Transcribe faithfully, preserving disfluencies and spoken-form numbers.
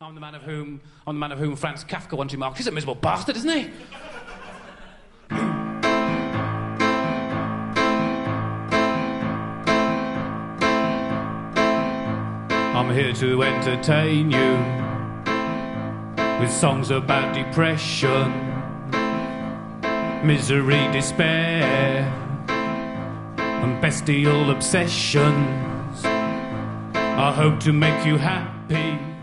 I'm the man of whom, I'm the man of whom Franz Kafka once remarked, he's a miserable bastard, isn't he? I'm here to entertain you with songs about depression, misery, despair, and bestial obsessions. I hope to make you happy